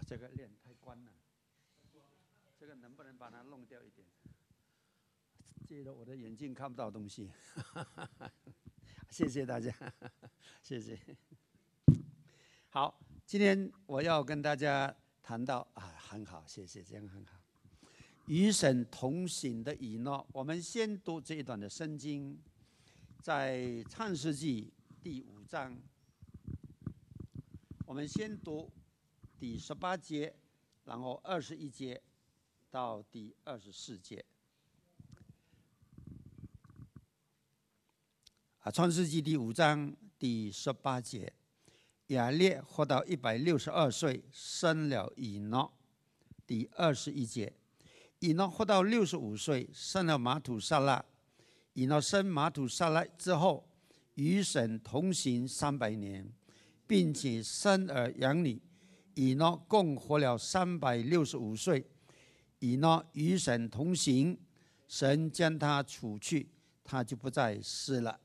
这个链太关了，这个能不能把它弄掉一点？接着我的眼镜看不到东西，谢谢大家，谢谢。好，今天我要跟大家谈到很好，谢谢，这样很好。与神同行的以诺，我们先读这一段的圣经，在创世纪第5章，我们先读第18节，然后21节到第24节。创世纪第5章第18节，亚列活到162岁，生了以诺。第21节，以诺活到65岁，生了马土撒拉。以诺生马土撒拉之后，与神同行300年，并且生儿养女。以诺共活了365岁。以诺与神同行，神将他除去，他就不再世了。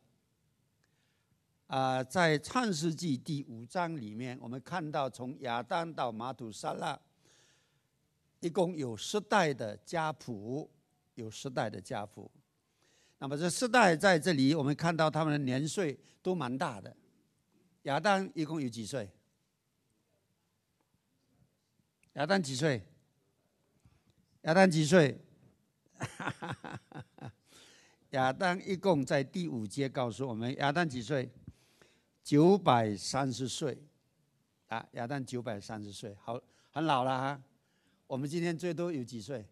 在创世纪第5章里面，我们看到从亚当到马土撒拉，一共有10代的家谱，有10代的家谱。那么这10代在这里，我们看到他们的年岁都蛮大的。亚当一共有几岁？亚当几岁？亚当几岁？亚当一共在第5节告诉我们，亚当几岁？930岁。亚当930岁，好，很老了哈。我们今天最多有几岁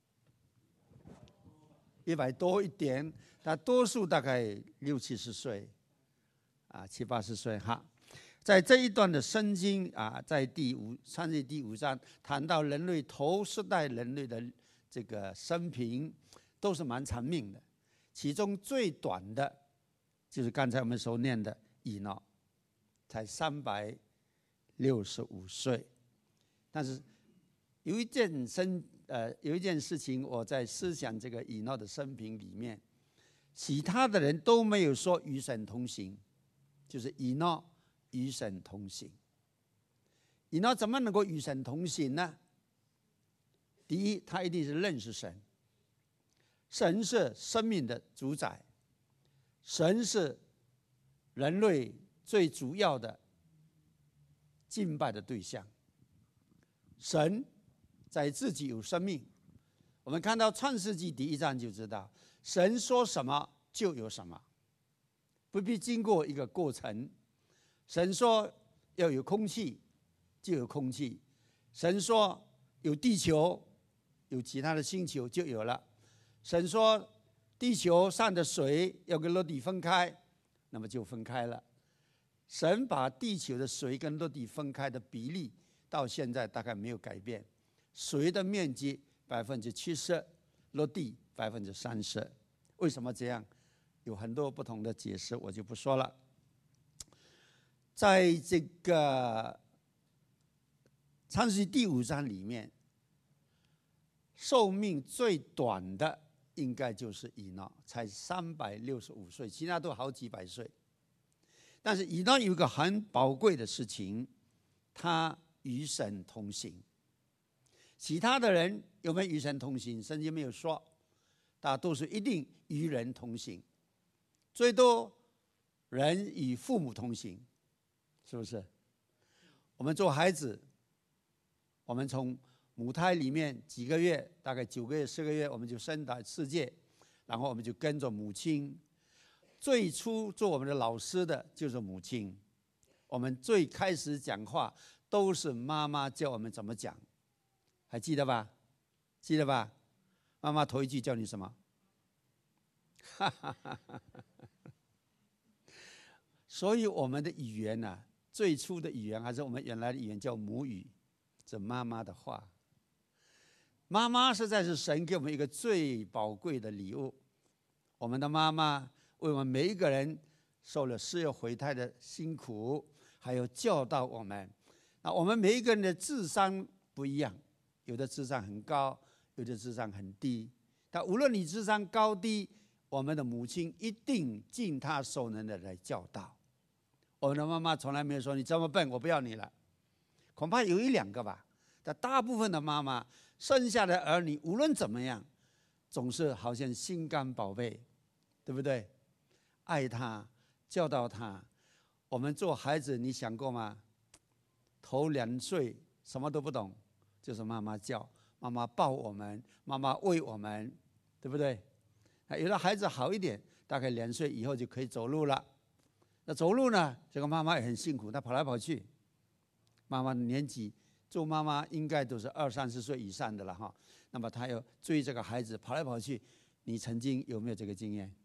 ？100多一点，但多数大概60、70岁，70、80岁哈。在这一段的圣经在创世纪第5章谈到人类头10代人类的这个生平都是蛮长命的，其中最短的就是刚才我们所念的以诺，才365岁。但是有一件事情，我在思想这个以诺的生平里面，其他的人都没有说与神同行，就是以诺与神同行。以诺怎么能够与神同行呢？第一，他一定是认识神，神是生命的主宰，神是人类最主要的敬拜的对象。神在自己有生命，我们看到创世纪第1章就知道，神说什么就有什么，不必经过一个过程。神说要有空气，就有空气；神说有地球，有其他的星球就有了；神说地球上的水要跟陆地分开，那么就分开了。神把地球的水跟陆地分开的比例到现在大概没有改变，水的面积70%，陆地30%。为什么这样？有很多不同的解释，我就不说了。在这个创世纪第5章里面，寿命最短的应该就是以诺，才365岁，其他都好几百岁。但是以诺有一个很宝贵的事情，他与神同行。其他的人有没有与神同行？圣经没有说，大家都是一定与人同行，最多人与父母同行，是不是？我们做孩子，我们从母胎里面几个月，大概9个月、10个月，我们就生到世界，然后我们就跟着母亲。最初做我们的老师的就是母亲，我们最开始讲话都是妈妈教我们怎么讲，还记得吧？记得吧？妈妈头一句叫你什么？所以我们的语言最初的语言还是我们原来的语言叫母语，这妈妈的话。妈妈实在是神给我们一个最宝贵的礼物。我们的妈妈为我们每一个人受了4月怀胎的辛苦，还有教导我们。那我们每一个人的智商不一样，有的智商很高，有的智商很低。但无论你智商高低，我们的母亲一定尽她所能的来教导。我们的妈妈从来没有说你这么笨，我不要你了。恐怕有1、2个吧， 但大部分的妈妈生下的儿女无论怎么样，总是好像心肝宝贝，对不对？爱他，教导他。我们做孩子，你想过吗？头2岁什么都不懂，就是妈妈教、妈妈抱我们、妈妈喂我们，对不对？有的孩子好一点，大概2岁以后就可以走路了。那走路呢，这个妈妈也很辛苦，她跑来跑去。妈妈的年纪，做妈妈应该都是20、30岁以上的了哈。那么她要追这个孩子跑来跑去，你曾经有没有这个经验？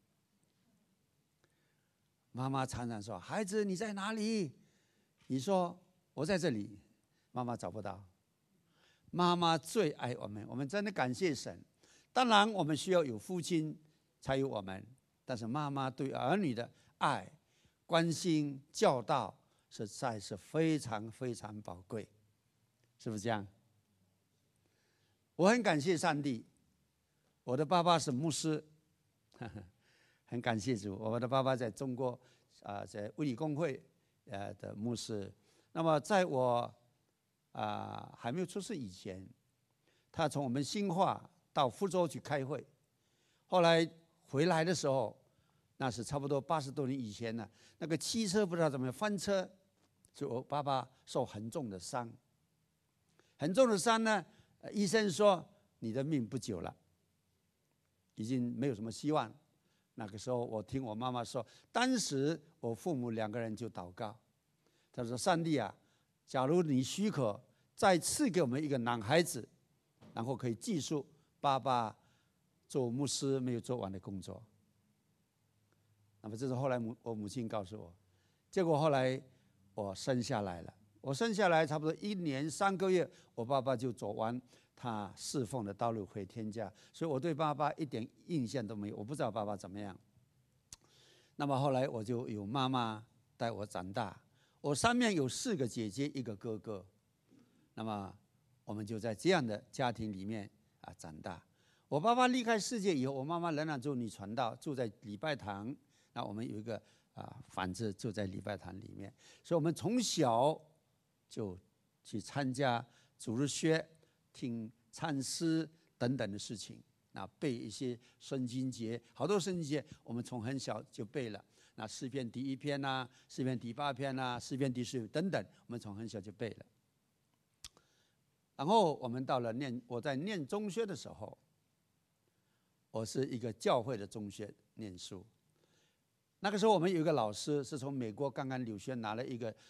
妈妈常常说：“孩子，你在哪里？”你说：“我在这里。”妈妈找不到。妈妈最爱我们，我们真的感谢神。当然，我们需要有父亲才有我们，但是妈妈对儿女的爱、关心、教导，实在是非常非常宝贵，是不是这样？我很感谢上帝，我的爸爸是牧师，很感谢主。我的爸爸在中国在卫理公会的牧师。那么在我还没有出世以前，他从我们新化到福州去开会，后来回来的时候，那是差不多80多年以前了。那个汽车不知道怎么样翻车，就我爸爸受很重的伤。很重的伤呢，医生说你的命不久了，已经没有什么希望。那个时候我听我妈妈说，当时我父母2个人就祷告，他说：“上帝啊，假如你许可，再赐给我们一个男孩子，然后可以继续爸爸做牧师没有做完的工作。”那么这是后来我母亲告诉我，结果后来我生下来了。我生下来差不多1年3个月，我爸爸就走完他侍奉的道路回天家，所以我对爸爸一点印象都没有，我不知道爸爸怎么样。那么后来我就有妈妈带我长大，我上面有4个姐姐1个哥哥，那么我们就在这样的家庭里面长大。我爸爸离开世界以后，我妈妈仍然做女传道，住在礼拜堂。那我们有一个房子住在礼拜堂里面，所以我们从小就去参加主日学、听唱诗等等的事情。那背一些圣经节，好多圣经节我们从很小就背了。那诗篇第1篇啊，诗篇第8篇啊，诗篇第15等等，我们从很小就背了。然后我们到了我在念中学的时候，我是一个教会的中学念书。那个时候我们有一个老师是从美国刚刚留学拿了一个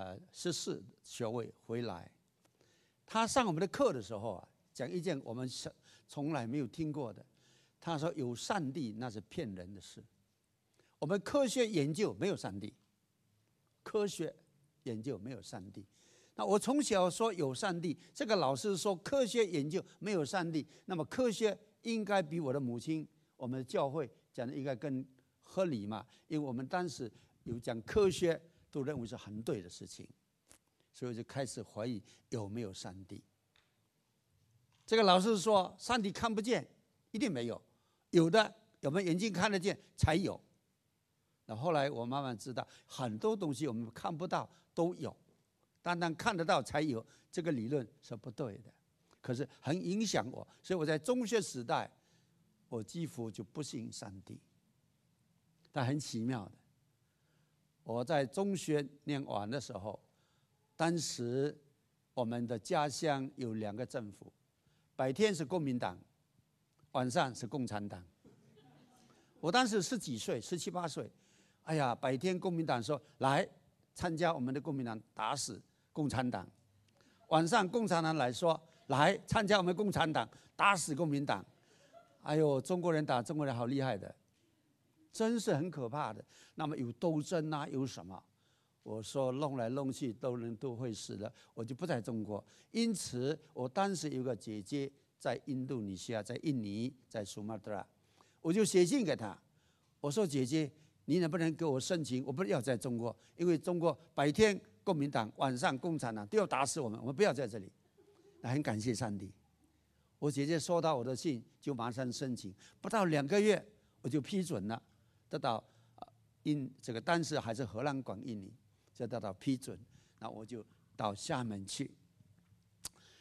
14学位回来，他上我们的课的时候讲一件我们从来没有听过的。他说有上帝那是骗人的事，我们科学研究没有上帝，科学研究没有上帝。那我从小说有上帝，这个老师说科学研究没有上帝，那么科学应该比我的母亲、我们的教会讲的应该更合理嘛？因为我们当时有讲科学，都认为是很对的事情，所以我就开始怀疑有没有上帝。这个老师说上帝看不见，一定没有，有的我们眼睛看得见才有。那后来我慢慢知道，很多东西我们看不到都有，单单看得到才有，这个理论是不对的。可是很影响我，所以我在中学时代，我几乎就不信上帝。但很奇妙的，我在中学念完的时候，当时我们的家乡有2个政府，白天是国民党，晚上是共产党。我当时10几岁，17、18岁，哎呀，白天国民党说来参加我们的国民党，打死共产党；晚上共产党来说来参加我们共产党，打死国民党。哎呦，中国人打中国人好厉害的。真是很可怕的。那么有斗争啊，有什么？我说弄来弄去都会死的，我就不在中国。因此，我当时有个姐姐在印度尼西亚，在印尼，在苏马特拉，我就写信给她，我说姐姐，你能不能给我申请？我不要在中国，因为中国白天国民党，晚上共产党都要打死我们，我们不要在这里。那很感谢上帝，我姐姐收到我的信就马上申请，不到2个月我就批准了。得到这个当时还是荷兰管印尼，就得到批准，那我就到厦门去。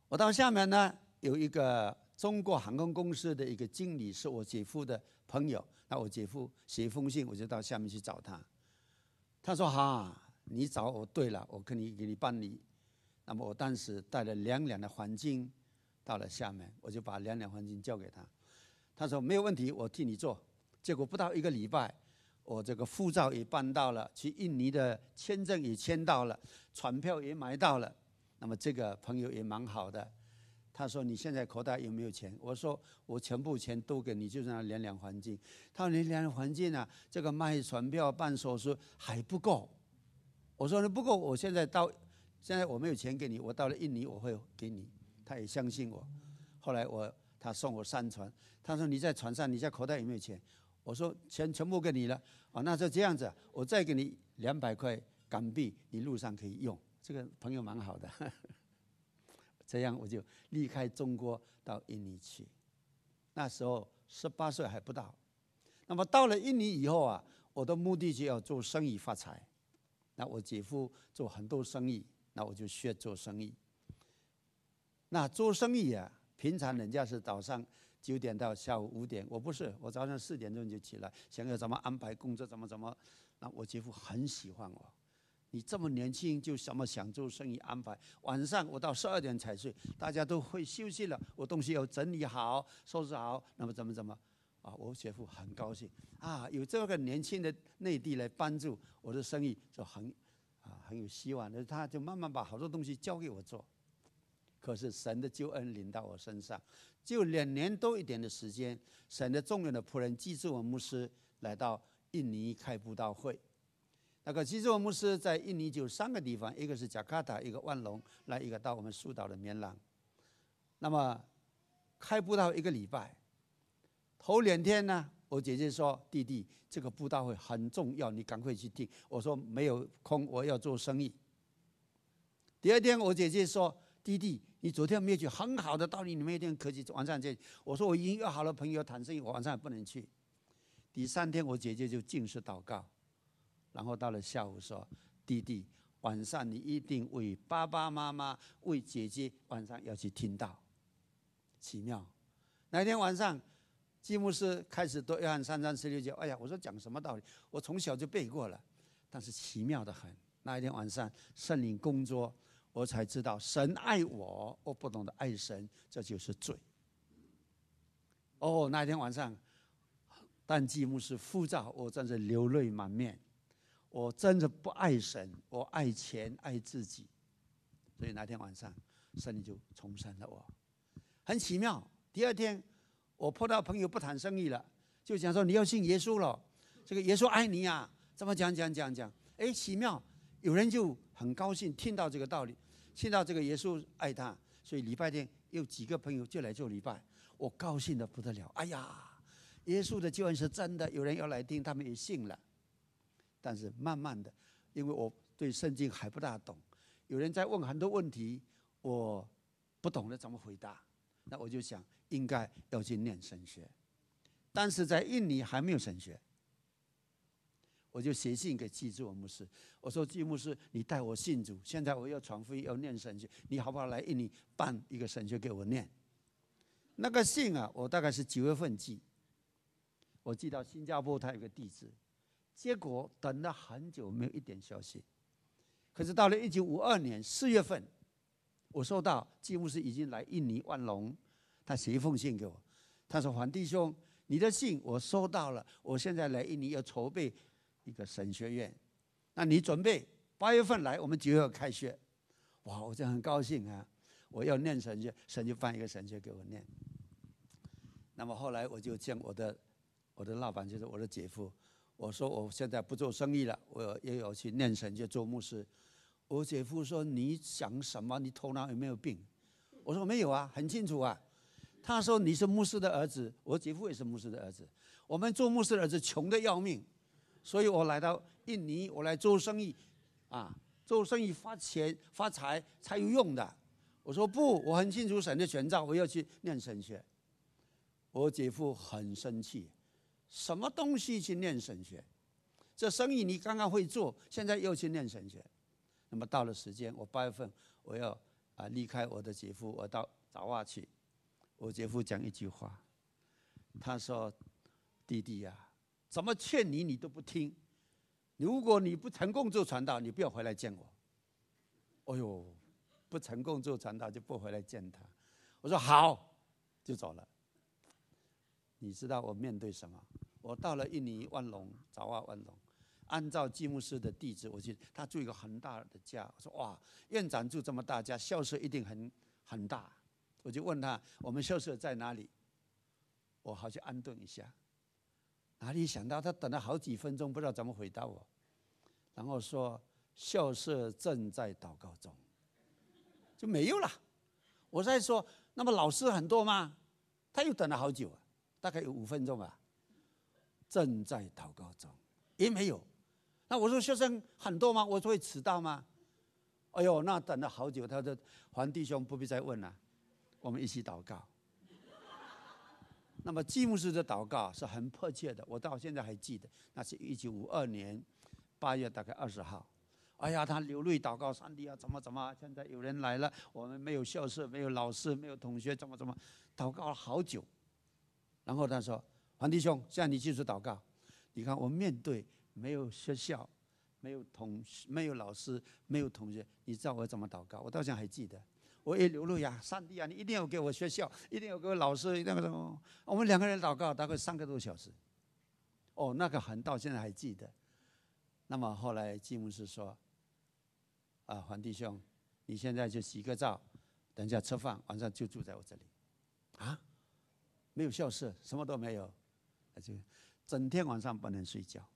我到厦门呢，有一个中国航空公司的一个经理是我姐夫的朋友，那我姐夫写一封信，我就到厦门去找他。他说：“哈，你找我对了，我可以给你办理。”那么我当时带了2两的黄金到了厦门，我就把2两黄金交给他。他说：“没有问题，我替你做。”结果不到1个礼拜，我这个护照也办到了，去印尼的签证也签到了，船票也买到了。那么这个朋友也蛮好的，他说：“你现在口袋有没有钱？”我说：“我全部钱都给你，就是那2两黄金。”他说：“你2两黄金啊，这个卖船票办手续还不够。”我说：“不够，现在我没有钱给你，我到了印尼我会给你。”他也相信我。后来他送我上船，他说：“你在船上，你在口袋有没有钱？”我说：“钱全部给你了。”那就这样子，我再给你200块港币，你路上可以用。这个朋友蛮好的，这样我就离开中国到印尼去。那时候18岁还不到。那么到了印尼以后啊，我的目的就要做生意发财。那我姐夫做很多生意，那我就学做生意。那做生意啊，平常人家是早上9点到下午5点，我不是，我早上4点钟就起来，想要怎么安排工作，怎么。那我姐夫很喜欢我。你这么年轻就什么想做生意安排，晚上我到12点才睡，大家都会休息了，我东西要整理好收拾好，那么怎么我姐夫很高兴有这个年轻的内地来帮助我的生意，就很有希望。他就慢慢把好多东西交给我做。可是神的救恩临到我身上，就2年多一点的时间，神的众人的仆人基治文牧师来到印尼开布道会。那个基治文牧师在印尼就3个地方，一个是加卡达，一个万隆，一个到我们苏岛的棉朗。那么开布道1个礼拜，头2天呢，我姐姐说：“弟弟，这个布道会很重要，你赶快去听。”我说：“没有空，我要做生意。”第2天，我姐姐说：“弟弟，你昨天没有去，很好的道理，你们一定可以晚上去。”我说：“我已经约好了朋友谈生意，我晚上也不能去。”第3天，我姐姐就禁食祷告，然后到了下午说：“弟弟，晚上你一定为爸爸妈妈、为姐姐晚上要去听道。”奇妙！那天晚上，基牧师开始读约翰3章16节。哎呀，我说讲什么道理？我从小就背过了，但是奇妙的很。那一天晚上，圣灵工作，我才知道神爱我，我不懂得爱神，这就是罪。那一天晚上，当基牧师呼召，我真是流泪满面。我真的不爱神，我爱钱，爱自己。所以那天晚上，圣灵就重生了我，很奇妙。第2天，我碰到朋友不谈生意了，就讲说：“你要信耶稣了，这个耶稣爱你啊！”怎么讲？奇妙，有人就很高兴听到这个道理，听到这个耶稣爱他，所以礼拜天有几个朋友就来做礼拜，我高兴得不得了。哎呀，耶稣的救恩是真的，有人要来听，他们也信了。但是慢慢的，因为我对圣经还不大懂，有人在问很多问题，我不懂得怎么回答，那我就想应该要去念神学。但是在印尼还没有神学，我就写信给基治文牧师，我说：“基牧师，你带我信主，现在我要传福音，要念神学，你好不好来印尼办一个神学给我念？”那个信啊，我大概是9月份寄，我寄到新加坡，他有个地址。结果等了很久，没有一点消息。可是到了1952年4月份，我收到基牧师已经来印尼万隆，他写一封信给我，他说：“黄弟兄，你的信我收到了，我现在来印尼要筹备一个神学院，那你准备8月份来，我们9月开学。”哇，我就很高兴啊！我要念神学，神就办一个神学给我念。那么后来我就见我的老板，就是我的姐夫。我说我现在不做生意了，我也有去念神学做牧师。我姐夫说：“你想什么？你头脑有没有病？”我说：“没有啊，很清楚啊。”他说：“你是牧师的儿子，我姐夫也是牧师的儿子。我们做牧师的儿子穷得要命，所以我来到印尼，我来做生意，做生意发钱发财才有用的。”我说：“不，我很清楚神的权兆，我要去念神学。”我姐夫很生气。什么东西去念神学？这生意你刚刚会做，现在又去念神学。那么到了时间，我8月份我要离开我的姐夫，我到爪哇去。我姐夫讲一句话，他说：“弟弟呀，怎么劝你你都不听。如果你不成功做传道，你不要回来见我。”哎呦，不成功做传道就不回来见他。我说好，就走了。你知道我面对什么？我到了印尼万隆，爪哇万隆，按照季牧师的地址，我去，他住一个很大的家。我说哇，院长住这么大家，校舍一定很大。我就问他，我们校舍在哪里？我好去安顿一下。哪里想到他等了好几分钟，不知道怎么回答我，然后说校舍正在祷告中，就没有了。我在说，那么老师很多吗？他又等了好久，大概有5分钟啊。正在祷告中，也没有。那我说学生很多吗？我会迟到吗？哎呦，那等了好久。他说黄弟兄不必再问了，我们一起祷告。那么季牧师的祷告是很迫切的，我到现在还记得，那是1952年8月大概20号。哎呀，他流泪祷告，上帝啊，怎么？现在有人来了，我们没有校舍，没有老师，没有同学，怎么？祷告了好久。然后他说：“黄弟兄，现在你继续祷告。你看，我面对没有学校，没有老师，没有同学，你知道我怎么祷告？我到现在还记得。我也流泪呀，上帝啊，你一定要给我学校，一定要给我老师，一定要什么？我们2个人祷告大概3个多小时。哦，那个到现在还记得。那么后来季牧师说：黄弟兄，你现在就洗个澡，等一下吃饭，晚上就住在我这里。啊，没有校舍，什么都没有，就整天晚上不能睡觉。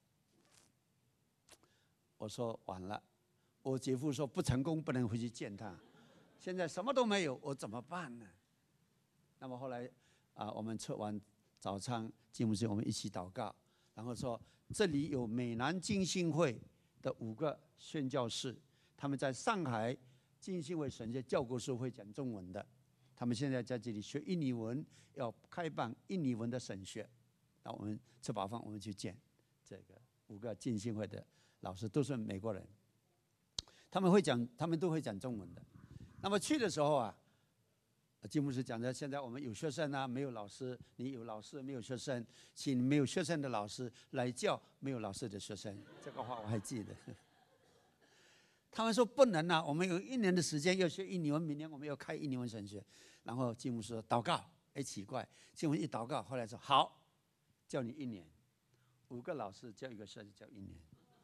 我说完了，我姐夫说不成功不能回去见他。现在什么都没有，我怎么办呢？那么后来我们吃完早餐，季牧师我们一起祷告，然后说这里有美南浸信会的5个宣教士，他们在上海浸信会神学教国书会讲中文的，他们现在在这里学印尼文，要开办印尼文的神学。那我们吃饱饭，我们去见这个5个浸信会的老师，都是美国人，他们都会讲中文的。那么去的时候啊，季牧师讲的，现在我们有学生啊，没有老师；你有老师，没有学生，请没有学生的老师来教没有老师的学生。这个话我还记得。他们说不能啊，我们有1年的时间要学印尼文，明年我们要开印尼文神学。然后季牧师说祷告，奇怪，季牧师一祷告，后来说好，教你1年，5个老师教1个学生教1年。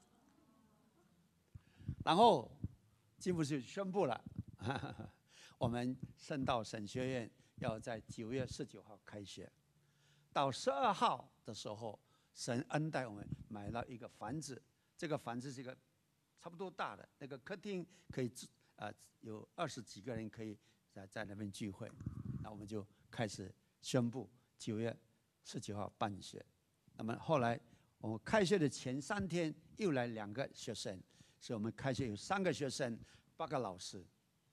然后季牧师宣布了。我们圣道神学院要在9月19号开学，到12号的时候，神恩待我们买了一个房子，这个房子是一个差不多大的，那个客厅可以有20几个人可以在那边聚会。那我们就开始宣布9月19号办学。那么后来我们开学的前3天又来2个学生，所以我们开学有3个学生，8个老师。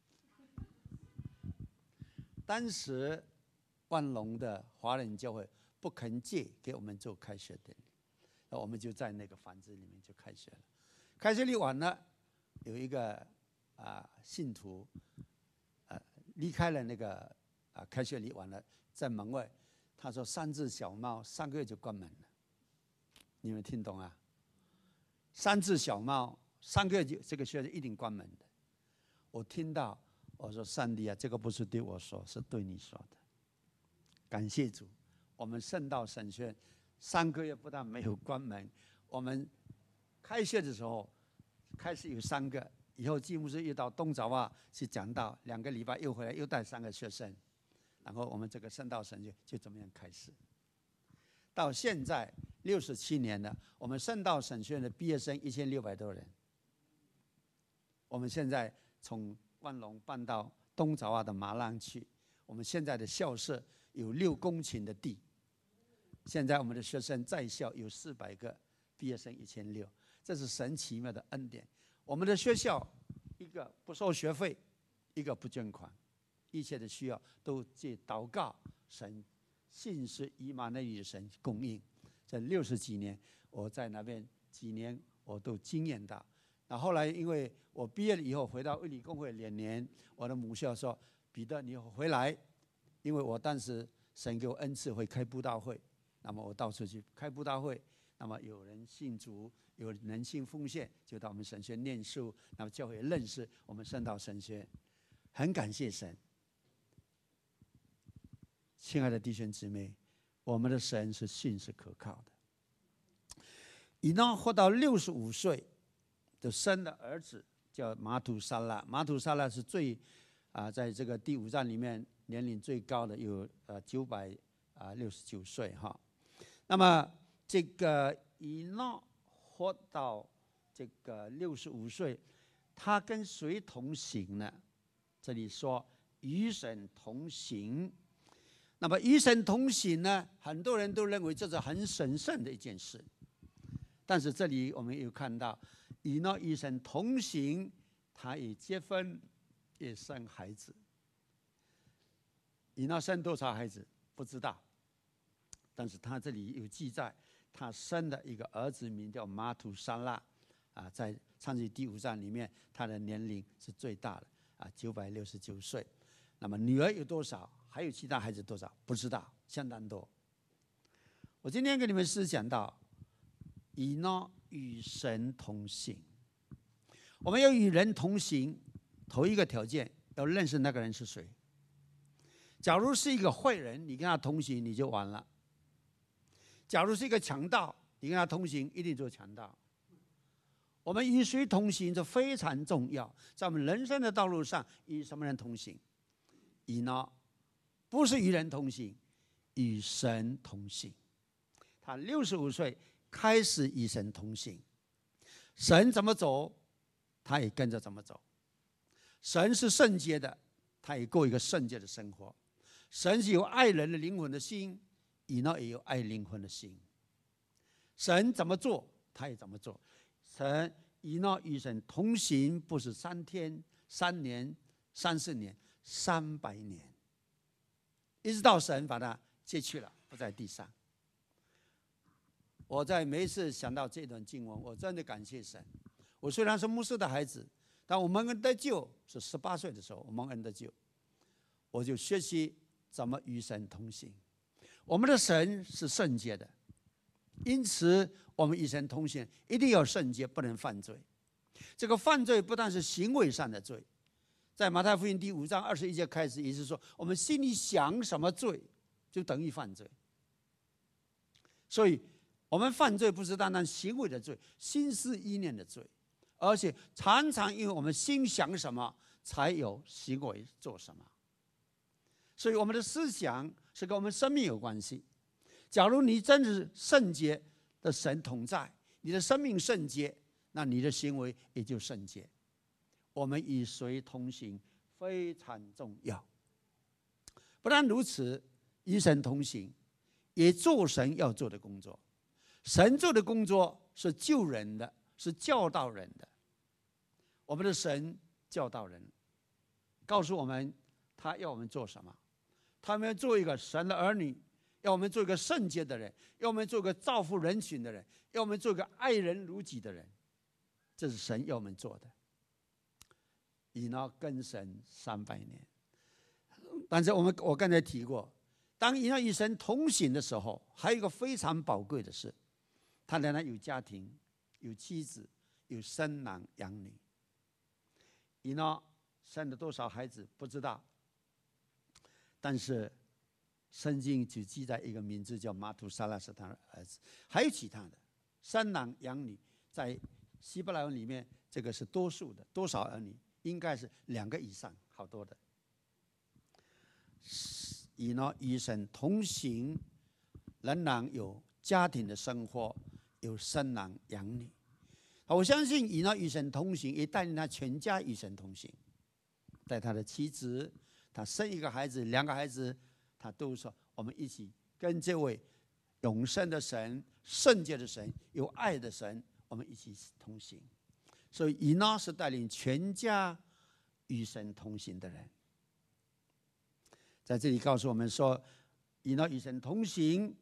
当时万隆的华人教会不肯借给我们做开学典礼，那我们就在那个房子里面就开学了。开学礼完了，有一个信徒离开了那个开学礼完了，在门外，他说3只小猫3个月就关门了。你们听懂啊？3只小猫3个月就这个学校一定关门的。我听到。我说上帝啊，这个不是对我说，是对你说的。感谢主，我们圣道神学院3个月不但没有关门，我们开学的时候开始有3个，以后季牧师又到东爪哇去讲道，2个礼拜又回来又带3个学生，然后我们这个圣道神学就这么样开始。到现在67年了，我们圣道神学院的毕业生1600多人。我们现在从万隆搬到东爪哇的马浪去，我们现在的校舍有6公顷的地。现在我们的学生在校有400个，毕业生1600，这是神奇妙的恩典。我们的学校一个不收学费，一个不捐款，一切的需要都借祷告，神信实以马内利的神供应。这60几年，我在那边几年我都经验到。 那后来因为我毕业了以后回到卫理公会2年，我的母校说：“彼得，你回来，因为我当时神给我恩赐会开布道会，那么我到处去开布道会，那么有人信主，有人信奉献，就到我们神学念书，那么教会认识我们圣道神学，很感谢神。亲爱的弟兄姊妹，我们的神是信是可靠的。以诺活到65岁，就生了儿子，叫马土沙拉。马土沙拉是在这个第5章里面年龄最高的，有969岁哈。那么这个以诺活到这个65岁，他跟谁同行呢？这里说与神同行。那么与神同行呢，很多人都认为这是很神圣的一件事。但是这里我们有看到，以诺与神同行，他也结婚，也生孩子。以诺生多少孩子不知道，但是他这里有记载，他生的一个儿子名叫马土沙拉，在创世记第5章里面，他的年龄是最大的，969岁。那么女儿有多少？还有其他孩子多少？不知道，相当多。我今天跟你们是讲到，以诺与神同行。我们要与人同行，头一个条件要认识那个人是谁。假如是一个坏人，你跟他同行你就完了。假如是一个强盗，你跟他同行一定做强盗。我们与谁同行这非常重要，在我们人生的道路上，与什么人同行？以诺不是与人同行，与神同行。他65岁开始与神同行，神怎么走，他也跟着怎么走。神是圣洁的，他也过一个圣洁的生活。神是有爱人的灵魂的心，以诺也有爱灵魂的心。神怎么做，他也怎么做。以诺与神同行，不是3天、3年、30年、300年，一直到神把他接去了，不在地上。我在每一次想到这段经文，我真的感谢神。我虽然是牧师的孩子，但我蒙恩得救是18岁的时候，我蒙恩得救，我就学习怎么与神同行。我们的神是圣洁的，因此我们与神同行一定要圣洁，不能犯罪。这个犯罪不但是行为上的罪，在马太福音第5章21节开始，也就是说，我们心里想什么罪，就等于犯罪。所以，我们犯罪不是单单行为的罪，心思意念的罪，而且常常因为我们心想什么，才有行为做什么。所以，我们的思想是跟我们生命有关系。假如你真是圣洁的神同在，你的生命圣洁，那你的行为也就圣洁。我们与谁同行非常重要。不但如此，与神同行，也做神要做的工作。神做的工作是救人的，是教导人的。我们的神教导人，告诉我们他要我们做什么。他们要做一个神的儿女，要我们做一个圣洁的人，要我们做一个造福人群的人，要我们做一个爱人如己的人。这是神要我们做的。以诺跟神300年，但是我刚才提过，当以诺与神同行的时候，还有一个非常宝贵的事，他仍然有家庭，有妻子，有生男养女。以诺生了多少孩子不知道，但是圣经只记载一个名字叫马土沙拉是他的儿子，还有其他的生男养女，在希伯来文里面这个是多数的，多少儿女？应该是2个以上，好多的。以诺与神同行，仍然有家庭的生活，有生男养女。我相信以诺与神同行，也带领他全家与神同行。带他的妻子，他生一个孩子、2个孩子，他都说我们一起跟这位永生的神、圣洁的神、有爱的神，我们一起同行。所以以诺是带领全家与神同行的人。在这里告诉我们说，以诺与神同行，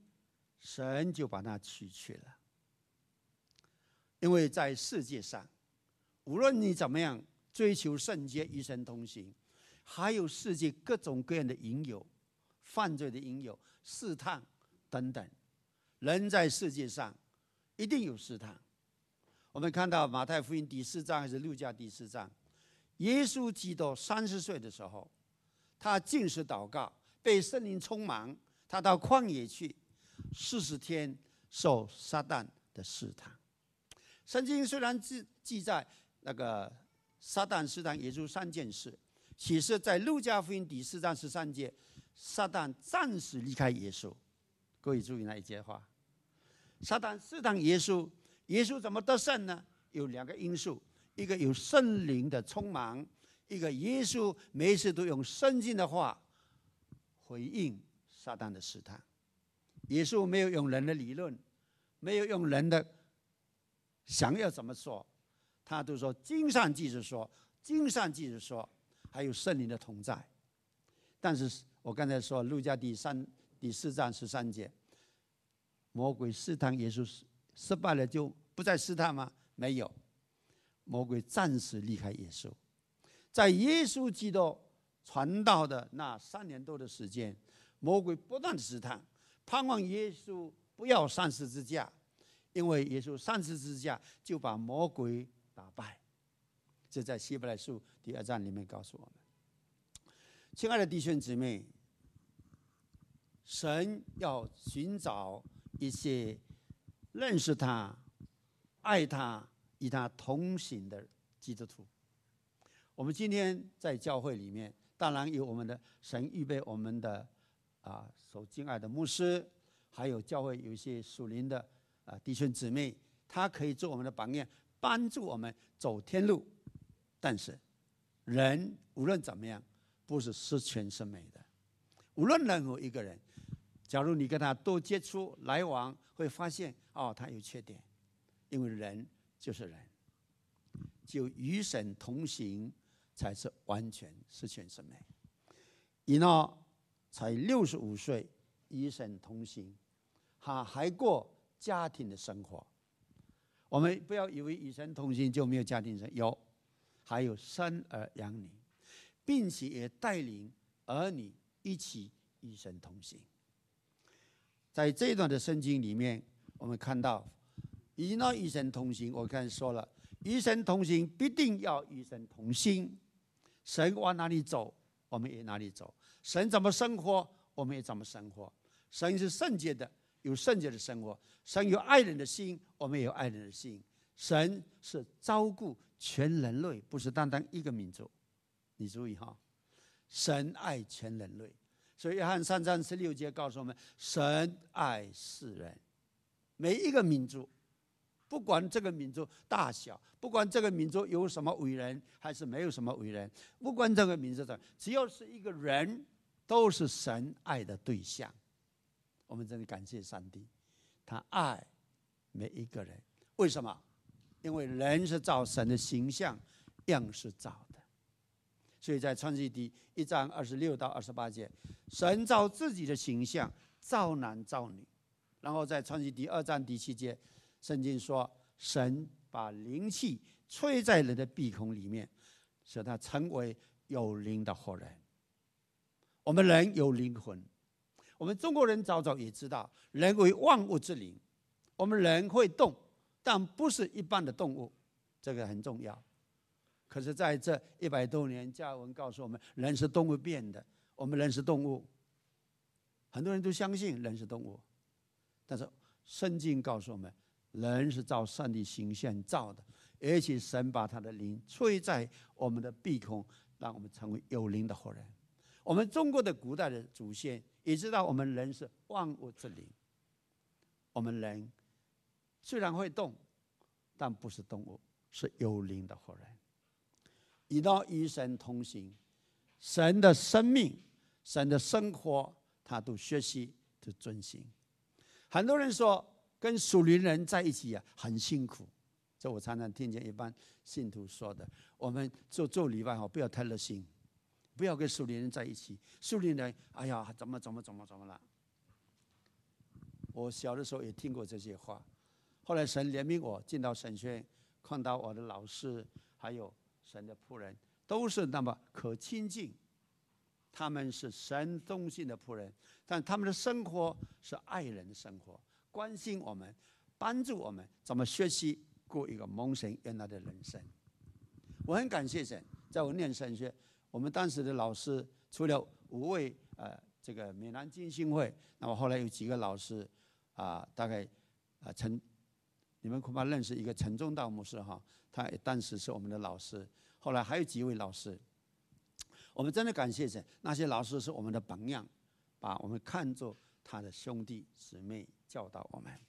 神就把他取去了。因为在世界上， 无论你怎么样追求圣洁与神同行，还有世界各种各样的引诱、犯罪的引诱、试探等等，人在世界上一定有试探。我们看到马太福音第4章还是路加第4章，耶稣基督30岁的时候，他禁食祷告，被圣灵充满，他到旷野去40天受撒旦的试探。圣经虽然记载那个撒旦试探耶稣3件事，其实在路加福音第4章13节，撒旦暂时离开耶稣。各位注意那一节话，撒旦试探耶稣，耶稣怎么得胜呢？有2个因素，一个有圣灵的充满，一个耶稣每次都用圣经的话回应撒旦的试探。耶稣没有用人的理论，没有用人的想要怎么说，他都说经上记着说，经上记着说，还有圣灵的同在。但是我刚才说路加第4章13节，魔鬼试探耶稣失败了就不再试探吗？没有，魔鬼暂时离开耶稣。在耶稣基督传道的那3年多的时间，魔鬼不断的试探，盼望耶稣不要上十字架，因为耶稣上十字架就把魔鬼打败。这在希伯来书第2章里面告诉我们。亲爱的弟兄姊妹，神要寻找一些认识他、爱他、与他同行的基督徒。我们今天在教会里面，当然有我们的神预备我们的所敬爱的牧师，还有教会有一些属灵的弟兄姊妹，他可以做我们的榜样，帮助我们走天路。但是人无论怎么样，不是十全十美的。无论任何一个人，假如你跟他多接触来往，会发现他有缺点，因为人就是人，只有与神同行才是完全十全十美。以诺才65岁，与神同行，他还过家庭的生活。我们不要以为与神同行就没有家庭生活，有，还有生儿养女，并且也带领儿女一起与神同行。在这一段的圣经里面，我们看到以诺与神同行，我刚才说了，与神同行必定要与神同心。神往哪里走，我们也哪里走；神怎么生活，我们也怎么生活。神是圣洁的，有圣洁的生活；神有爱人的心，我们也有爱人的心。神是照顾全人类，不是单单一个民族。你注意哈，神爱全人类。所以约翰3章16节告诉我们，神爱世人，每一个民族，不管这个民族大小，不管这个民族有什么伟人还是没有什么伟人，不管这个民族只要是一个人，都是神爱的对象。我们真的感谢上帝，他爱每一个人。为什么？因为人是照神的形象样式造的。所以在创世记1章26到28节，神照自己的形象造男造女。然后在创世记2章第7节，圣经说神把灵气吹在人的鼻孔里面，使他成为有灵的活人。我们人有灵魂，我们中国人早早也知道人为万物之灵。我们人会动，但不是一般的动物，这个很重要。可是在这100多年，加尔文告诉我们，人是动物变的，我们人是动物。很多人都相信人是动物，但是圣经告诉我们，人是照上帝形象造的，而且神把他的灵吹在我们的鼻孔，让我们成为有灵的活人。我们中国的古代的祖先也知道，我们人是万物之灵。我们人虽然会动，但不是动物，是有灵的活人。以诺与神同行，神的生命、神的生活，他都学习、都遵行。很多人说跟属灵人在一起很辛苦，这我常常听见一般信徒说的。我们做礼拜不要太热心，不要跟属灵人在一起。属灵人，哎呀，怎么了？我小的时候也听过这些话，后来神怜悯我，进到神学院，看到我的老师， 还有神的仆人，都是那么可亲近。他们是神忠心的仆人，但他们的生活是爱人的生活，关心我们，帮助我们怎么学习过一个蒙神悦纳的人生。我很感谢神，在我念神学，我们当时的老师除了5位这个闽南浸信会，那么后来有几个老师大概你们恐怕认识一个陈忠道牧师哈，他当时是我们的老师，后来还有几位老师。我们真的感谢神，那些老师是我们的榜样，把我们看作他的兄弟姊妹，教导我们。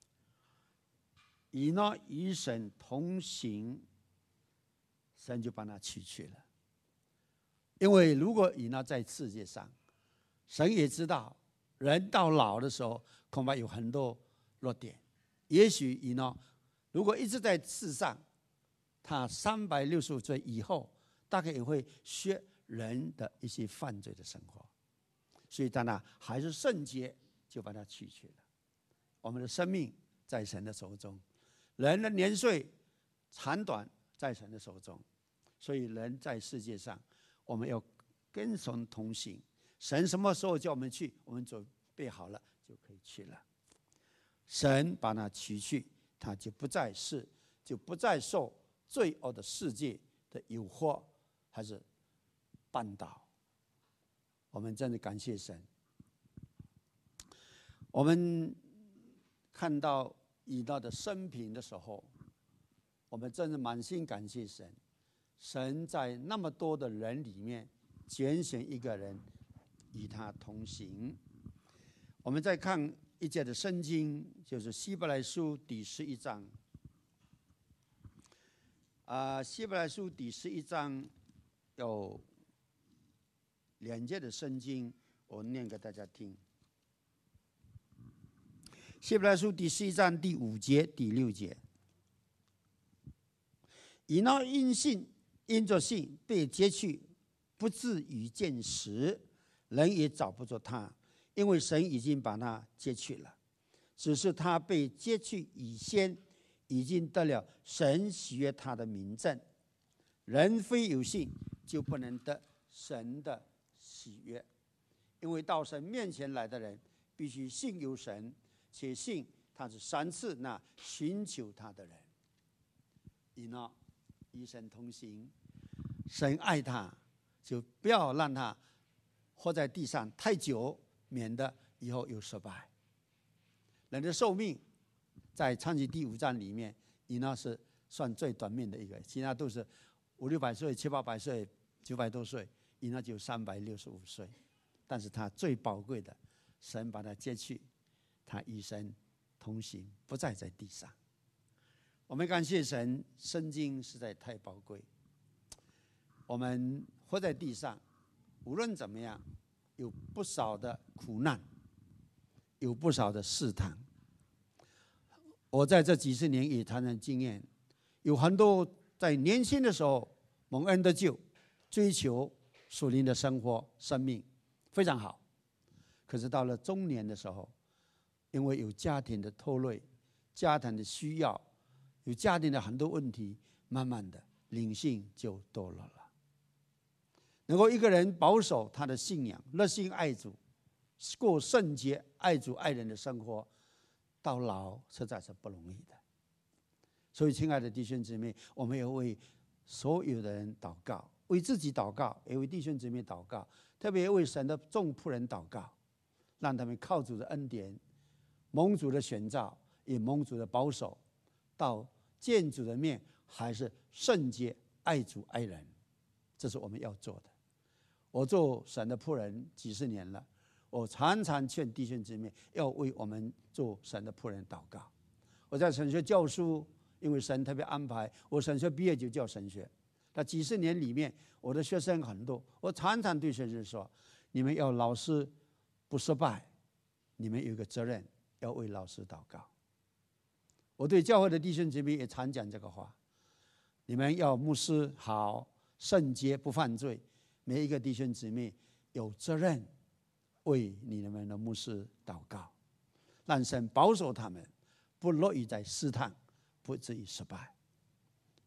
以诺与神同行，神就把他取去了。因为如果以诺在世界上，神也知道人到老的时候恐怕有很多弱点。也许以诺如果一直在世上，他365岁以后，大概也会学人的一些犯罪的生活，所以当他还是圣洁，就把他取去了。我们的生命在神的手中，人的年岁长短在神的手中，所以人在世界上，我们要跟神同行。神什么时候叫我们去，我们准备好了就可以去了。神把他取去，他就不再是，就不再受罪恶的世界的诱惑还是绊倒。我们真的感谢神。我们看到以诺的生平的时候，我们真的满心感谢神。神在那么多的人里面拣选一个人与他同行。我们再看一节的圣经，就是希伯来书第11章。希伯来书第11章有2节的圣经，我念给大家听。希伯来书第11章第5节、第6节。以诺因着信被接去，不至于见死，人也找不着他，因为神已经把他接去了。只是他被接去以先，已经得了神喜悦他的明证。人非有信，就不能得神的喜悦。因为到神面前来的人，必须信有神，且信他是赏赐那寻求他的人。以诺与神同行，神爱他，就不要让他活在地上太久，免得以后有失败。人的寿命在创世第5章里面，以诺是算最短命的一个，其他都是500、600岁、700、800岁、900多岁，以诺就365岁。但是他最宝贵的，神把他接去，他与神同行，不再在地上。我们感谢神，圣经实在太宝贵。我们活在地上，无论怎么样，有不少的苦难，有不少的试探。我在这几十年也常常经验，有很多在年轻的时候蒙恩得救，追求属灵的生活、生命非常好。可是到了中年的时候，因为有家庭的拖累、家庭的需要，有家庭的很多问题，慢慢的灵性就堕落了。能够一个人保守他的信仰，热心爱主，过圣洁、爱主爱人的生活，到老实在是不容易的。所以，亲爱的弟兄姊妹，我们要为所有的人祷告，为自己祷告，也为弟兄姊妹祷告，特别为神的众仆人祷告，让他们靠主的恩典，蒙主的选召，也蒙主的保守，到见主的面还是圣洁、爱主爱人，这是我们要做的。我做神的仆人几十年了，我常常劝弟兄姊妹要为我们做神的仆人祷告。我在神学教书，因为神特别安排我神学毕业就教神学，那几十年里面我的学生很多，我常常对学生说，你们要老师不失败，你们有一个责任要为老师祷告。我对教会的弟兄姊妹也常讲这个话，你们要牧师好，圣洁不犯罪，每一个弟兄姊妹有责任为你们的牧师祷告，让神保守他们，不落于在试探，不至于失败。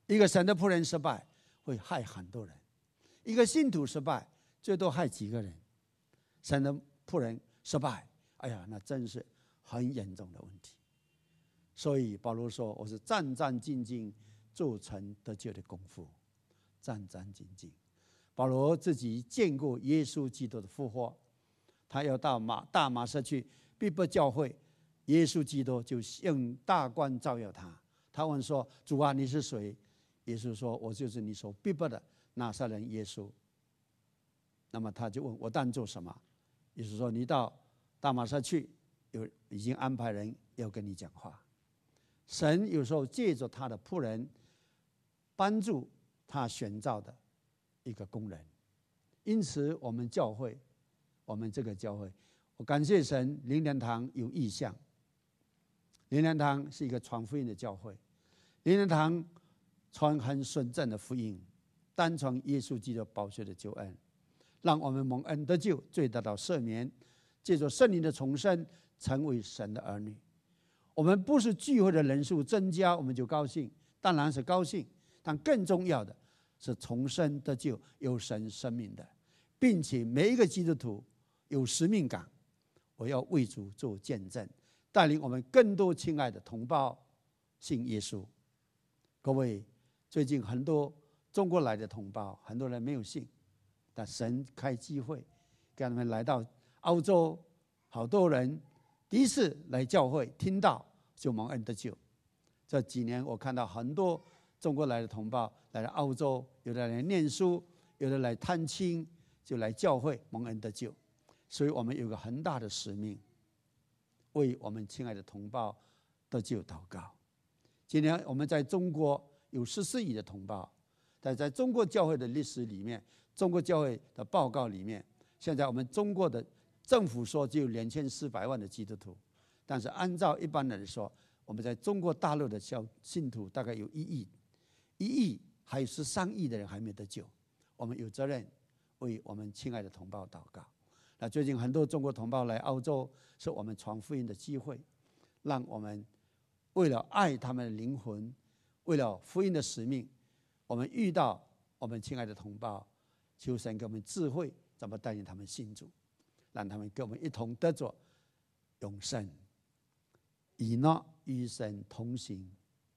一个神的仆人失败会害很多人，一个信徒失败最多害几个人。神的仆人失败，哎呀，那真是很严重的问题。所以保罗说，我是战战兢兢做成得救的功夫，战战兢兢。保罗自己见过耶稣基督的复活，他要到大马色去逼迫教会，耶稣基督就用大光照耀他。他问说：“主啊，你是谁？”耶稣说：“我就是你所逼迫的拿撒勒人耶稣。”那么他就问：“我当做什么？”耶稣说：“你到大马色去，已经安排人要跟你讲话。”神有时候借着他的仆人，帮助他选召的一个工人。因此，我们教会，我们这个教会，我感谢神，灵粮堂有异象。灵粮堂是一个传福音的教会，灵粮堂传很纯正的福音，单传耶稣基督宝血的救恩，让我们蒙恩得救，罪得到赦免，借着圣灵的重生，成为神的儿女。我们不是聚会的人数增加我们就高兴，当然是高兴，但更重要的是重生得救，有神生命的，并且每一个基督徒有使命感，我要为主做见证，带领我们更多亲爱的同胞信耶稣。各位，最近很多中国来的同胞，很多人没有信，但神开机会给他们来到澳洲，好多人第一次来教会听到就蒙恩得救。这几年我看到很多中国来的同胞来到澳洲，有的来念书，有的来探亲，就来教会蒙恩得救。所以我们有个很大的使命，为我们亲爱的同胞得救祷告。今年我们在中国有14亿的同胞，但在中国教会的历史里面，中国教会的报告里面，现在我们中国的政府说只有2400万的基督徒，但是按照一般人说，我们在中国大陆的信徒大概有1亿，还有13亿的人还没得救。我们有责任为我们亲爱的同胞祷告。那最近很多中国同胞来澳洲，是我们传福音的机会，让我们为了爱他们的灵魂，为了福音的使命，我们遇到我们亲爱的同胞，求神给我们智慧，怎么带领他们信主，让他们跟我们一同得着永生。以诺与神同行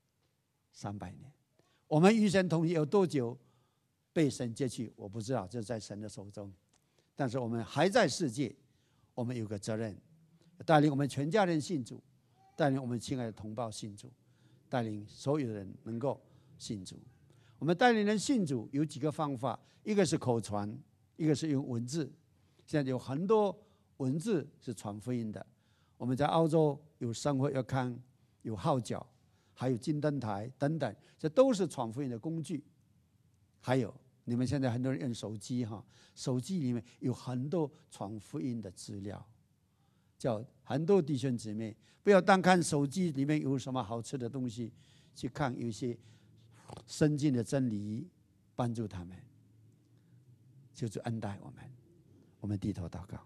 300年，我们与神同行有多久被神接去，我不知道，这在神的手中。但是我们还在世界，我们有个责任，带领我们全家人信主，带领我们亲爱的同胞信主，带领所有的人能够信主。我们带领人信主有几个方法，一个是口传，一个是用文字。现在有很多文字是传福音的。我们在澳洲有生活月刊，有号角，还有金灯台等等，这都是传福音的工具。还有你们现在很多人用手机哈，手机里面有很多传福音的资料，叫很多弟兄姊妹不要单看手机里面有什么好吃的东西，去看有一些圣经的真理，帮助他们，就是恩待我们。我们低头祷告。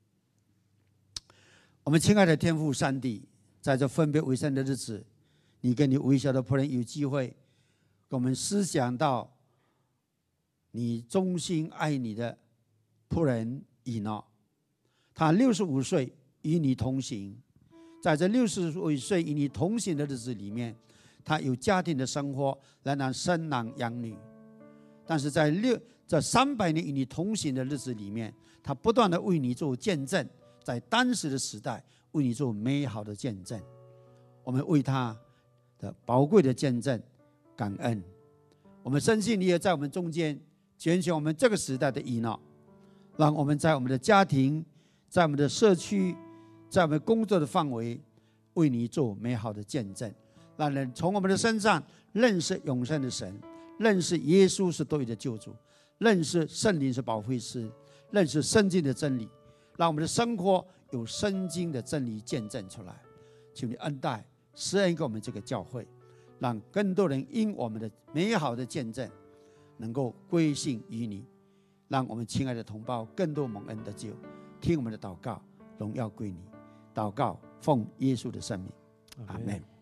我们亲爱的天父上帝，在这分别为圣的日子，你跟你微小的仆人有机会跟我们思想到你忠心爱你的仆人以诺，他65岁与你同行，在这65岁与你同行的日子里面，他有家庭的生活，仍然生男养女。但是在这300年与你同行的日子里面，他不断的为你做见证，在当时的时代为你做美好的见证。我们为他的宝贵的见证感恩。我们深信你也在我们中间拣选我们这个时代的以诺，让我们在我们的家庭，在我们的社区，在我们工作的范围为你做美好的见证，让人从我们的身上认识永生的神，认识耶稣是独一的救主，认识圣灵是保惠师，认识圣经的真理，让我们的生活有圣经的真理见证出来。求你恩待施恩给我们这个教会，让更多人因我们的美好的见证能够归信于你，让我们亲爱的同胞更多蒙恩得救。听我们的祷告，荣耀归你。祷告奉耶稣的圣名，阿们。